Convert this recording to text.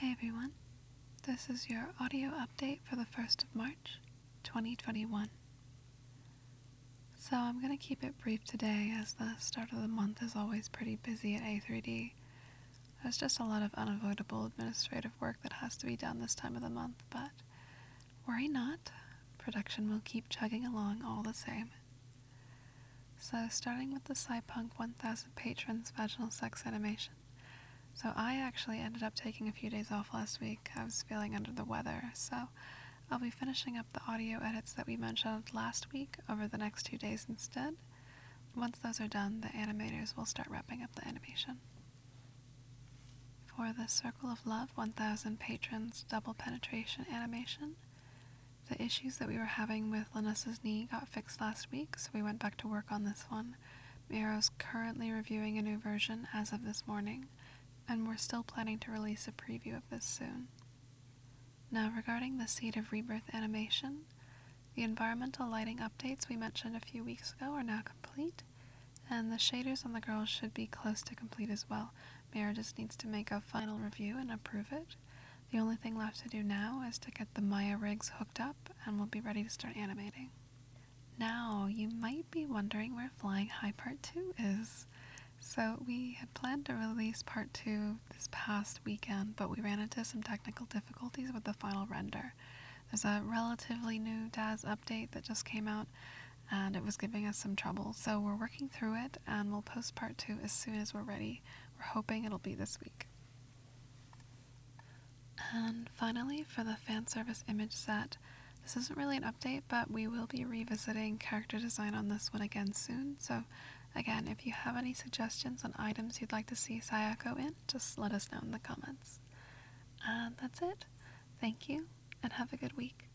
Hi everyone, this is your audio update for the 1st of March, 2021. So I'm going to keep it brief today as the start of the month is always pretty busy at A3D. There's just a lot of unavoidable administrative work that has to be done this time of the month, but worry not, production will keep chugging along all the same. So starting with the Cypunk 1000 Patrons Vaginal Sex Animation. So I actually ended up taking a few days off last week. I was feeling under the weather, so I'll be finishing up the audio edits that we mentioned last week over the next 2 days instead. Once those are done, the animators will start wrapping up the animation. For the Circle of Love 1000 Patrons Double Penetration Animation, the issues that we were having with Lanessa's knee got fixed last week, so we went back to work on this one. Miro's currently reviewing a new version as of this morning, and we're still planning to release a preview of this soon. Now regarding the Seed of Rebirth animation, the environmental lighting updates we mentioned a few weeks ago are now complete, and the shaders on the girls should be close to complete as well. Miro just needs to make a final review and approve it. The only thing left to do now is to get the Maya rigs hooked up, and we'll be ready to start animating. Now, you might be wondering where Flying High Part 2 is. So we had planned to release part 2 this past weekend, but we ran into some technical difficulties with the final render. There's a relatively new DAZ update that just came out, and it was giving us some trouble. So we're working through it, and we'll post part 2 as soon as we're ready. We're hoping it'll be this week. And finally, for the fan service image set, this isn't really an update, but we will be revisiting character design on this one again soon. So again, if you have any suggestions on items you'd like to see Sayako in, just let us know in the comments. And that's it. Thank you, and have a good week.